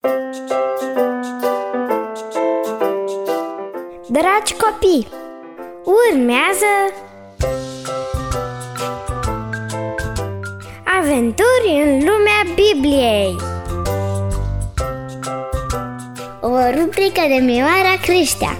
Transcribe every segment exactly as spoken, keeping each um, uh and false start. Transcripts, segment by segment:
Dragi copii, urmează Aventuri în lumea Bibliei, o rubrică de Mioara Creștea.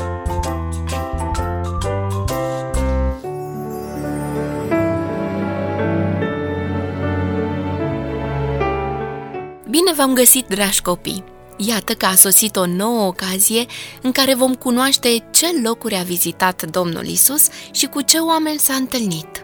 Bine v-am găsit, dragi copii! Iată că a sosit o nouă ocazie în care vom cunoaște ce locuri a vizitat Domnul Iisus și cu ce oameni s-a întâlnit.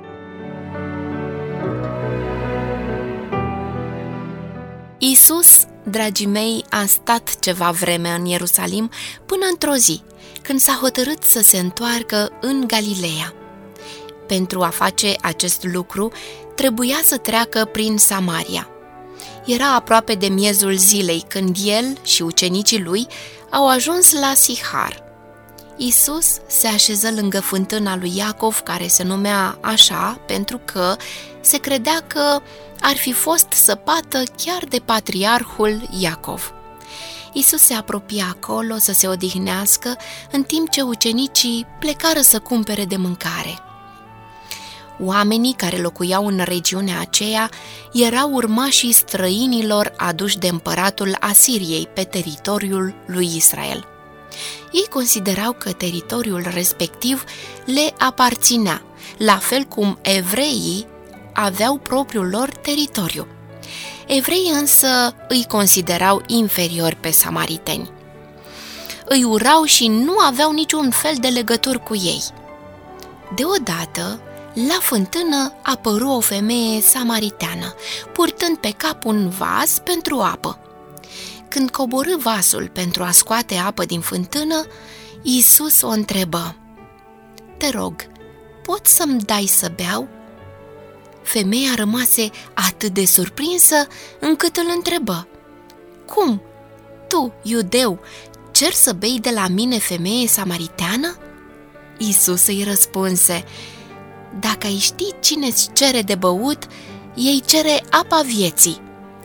Iisus, dragii mei, a stat ceva vreme în Ierusalim până într-o zi, când s-a hotărât să se întoarcă în Galileea. Pentru a face acest lucru, trebuia să treacă prin Samaria. Era aproape de miezul zilei când el și ucenicii lui au ajuns la Sihar. Iisus se așeză lângă fântâna lui Iacov, care se numea așa pentru că se credea că ar fi fost săpată chiar de patriarhul Iacov. Iisus se apropia acolo să se odihnească, în timp ce ucenicii plecară să cumpere de mâncare. Oamenii care locuiau în regiunea aceea erau urmașii străinilor aduși de împăratul Asiriei pe teritoriul lui Israel. Ei considerau că teritoriul respectiv le aparținea, la fel cum evreii aveau propriul lor teritoriu. Evreii însă îi considerau inferiori pe samariteni. Îi urau și nu aveau niciun fel de legături cu ei. Deodată, la fântână apăru o femeie samariteană, purtând pe cap un vas pentru apă. Când coborî vasul pentru a scoate apă din fântână, Iisus o întrebă: "Te rog, poți să-mi dai să beau?" Femeia rămase atât de surprinsă încât îl întrebă: "Cum? Tu, iudeu, cer să bei de la mine, femeie samariteană?" Iisus îi răspunse: "Dacă ai ști cine-ți cere de băut, ei cere apa vieții."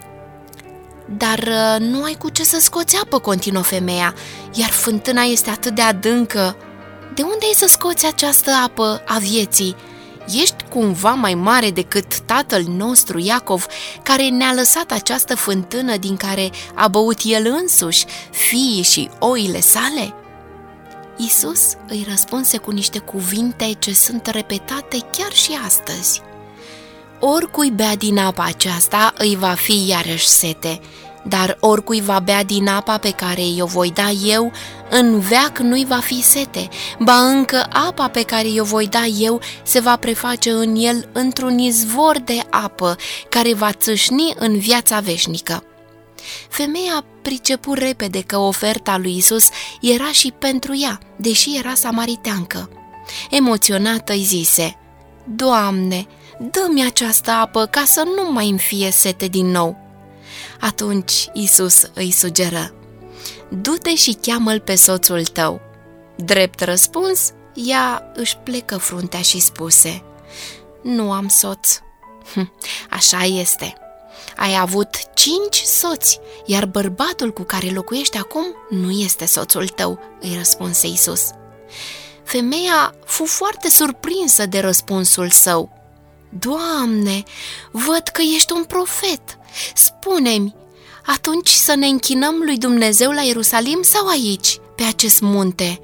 "Dar nu ai cu ce să scoți apă," continuă femeia, "iar fântâna este atât de adâncă. De unde ai să scoți această apă a vieții? Ești cumva mai mare decât tatăl nostru Iacov, care ne-a lăsat această fântână din care a băut el însuși, fiii și oile sale?" Iisus îi răspunse cu niște cuvinte ce sunt repetate chiar și astăzi: "Oricui bea din apa aceasta îi va fi iarăși sete, dar oricui va bea din apa pe care i-o voi da eu, în veac nu-i va fi sete, ba încă apa pe care i-o voi da eu se va preface în el într-un izvor de apă care va țâșni în viața veșnică." Femeia pricepu repede că oferta lui Iisus era și pentru ea, deși era samariteancă. Emoționată îi zise: "Doamne, dă-mi această apă ca să nu mai îmi fie sete din nou." Atunci Iisus îi sugeră: "Du-te și cheamă-l pe soțul tău." Drept răspuns, ea își plecă fruntea și spuse: "Nu am soț." "Așa este. Ai avut cinci soți, iar bărbatul cu care locuiești acum nu este soțul tău," îi răspunse Iisus. Femeia fu foarte surprinsă de răspunsul său. "Doamne, văd că ești un profet. Spune-mi, atunci să ne închinăm lui Dumnezeu la Ierusalim sau aici, pe acest munte?"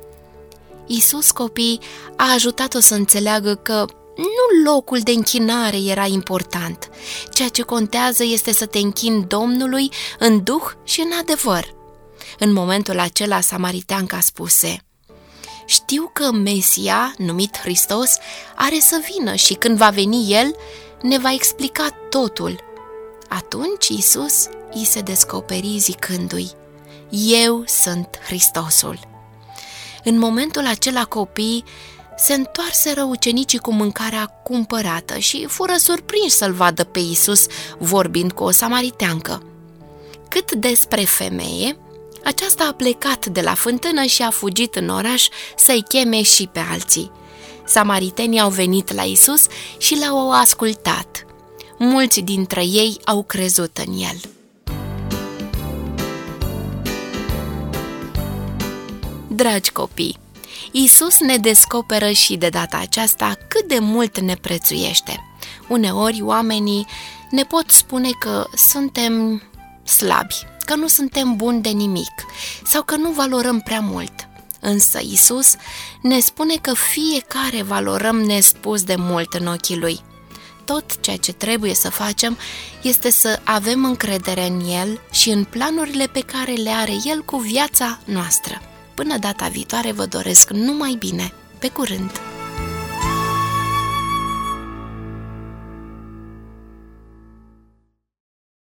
Iisus, copii, a ajutat-o să înțeleagă că nu locul de închinare era important. Ceea ce contează este să te închini Domnului în duh și în adevăr. În momentul acela, samariteanca spuse: "Știu că Mesia, numit Hristos, are să vină și când va veni El, ne va explica totul." Atunci Iisus îi se descoperi zicându-i: "Eu sunt Hristosul." În momentul acela, copiii se întoarseră ucenicii cu mâncarea cumpărată și fură surprinși să-l vadă pe Iisus vorbind cu o samariteancă. Cât despre femeie, aceasta a plecat de la fântână și a fugit în oraș să-i cheme și pe alții. Samaritenii au venit la Iisus și l-au ascultat. Mulți dintre ei au crezut în el. Dragi copii, Iisus ne descoperă și de data aceasta cât de mult ne prețuiește. Uneori oamenii ne pot spune că suntem slabi, că nu suntem buni de nimic sau că nu valorăm prea mult. Însă Iisus ne spune că fiecare valorăm nespus de mult în ochii Lui. Tot ceea ce trebuie să facem este să avem încredere în El și în planurile pe care le are El cu viața noastră. Până data viitoare vă doresc numai bine. Pe curând!